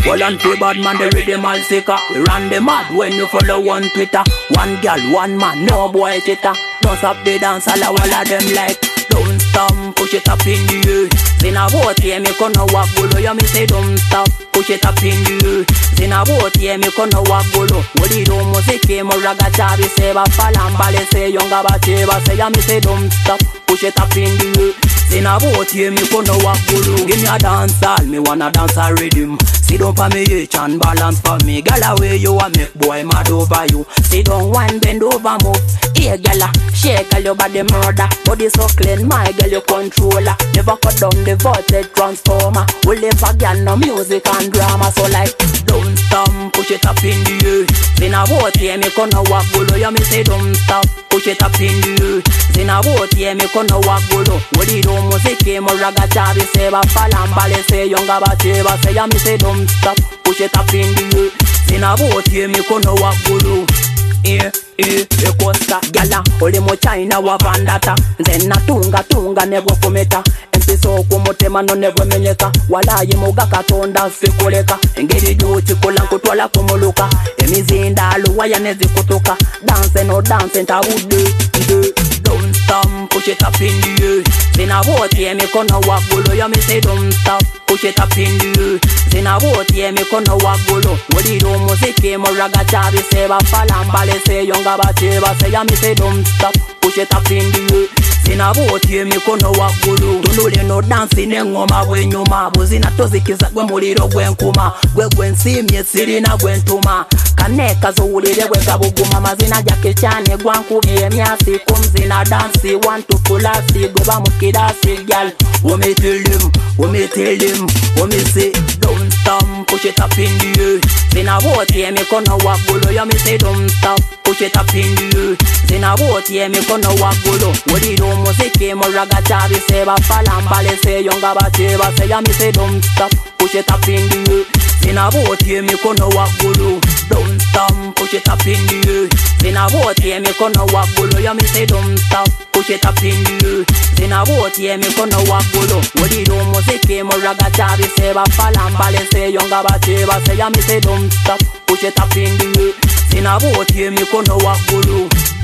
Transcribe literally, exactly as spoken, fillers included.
Well and free bad man, the rhythm all sicker. We run them mad when you follow one Twitter. One girl, one man, no boy chitter. Don't stop the dance, all of all of them like. Don't stop, push it up in the air. Zina vote, yeah, me gonna walk below. Yeah, me say don't stop, push it up in the air. Zina vote, yeah, me gonna walk below. What do music, mo raga chavi seba falambale say younger bacheva say. Yeah, me say don't stop, push it up in the air. Zina vote, yeah, me gonna walk below. Give me a dance hall, me wanna dance a rhythm. Sit down for me, H and balance for me. Girl, away you a make boy mad over you. Sit down, one bend over, move. Hey, girl, shake girl, your body murder. Body so clean, my girl, you controller. Never cut down the voltage transformer. We live a girl, no music and drama. So like, don't stop, push it up in the air. Zina vote, yeah, me gonna walk below. Yeah, me say don't stop, push it up in the air. Zina vote, yeah, me gonna walk below. What do you do, music, mo raga chavi seba falambale say younger bacheva say. Yeah, me say don't stop, push it up in the air. Zina vote, yeah, me gonna walk below. Eh, eh, eh, costa gala ole mo China wa vandata nzena tunga tunga nebo kometa empiso kumutema no nebo menyeka walayi muga katonda sikoleka engeri juchi kola nkutwala kumuluka emizinda luwaya nezikutuka dance no dance ntabude de don't stop push it up in the air zina vote yeah me kono wagulo ya me say don't stop push it up in the air zina vote yeah me kono wagulo wodi do muziki mo raga chavi seba falambale say younger bacheva say ya me say don't stop push it up in the air zina vote yeah me kono wagulo tunule no dance ne ngoma bwenyuma buzina tozikiza gwe muliro gwenkuma gwe gwensimye sirina gwentuma kaneka zo ulire gwe kabuguma mazina jake cyane gwankubye myasi kumzina dance want to kulasi goba mukidasi gal wo me tell them wo me tell them wo me say don't stop push it up in the air zina vote yeah me kono wagulo ya me say don't stop push it up in the air zina vote yeah me kono wagulo wodi do muziki mo raga chavi seba falambale say younger bacheva say ya me say don't stop push it up in the air zina vote yeah me kono wagulo don't stop push it up in the air zina vote yeah me kono wagulo ya me say don't stop push it up in the air zina vote yeah me kono wagulo wodi do muziki mo raga chavi seba falambale say younger bacheva say ya me say don't stop push it up in the air zina vote yeah me kono wagulo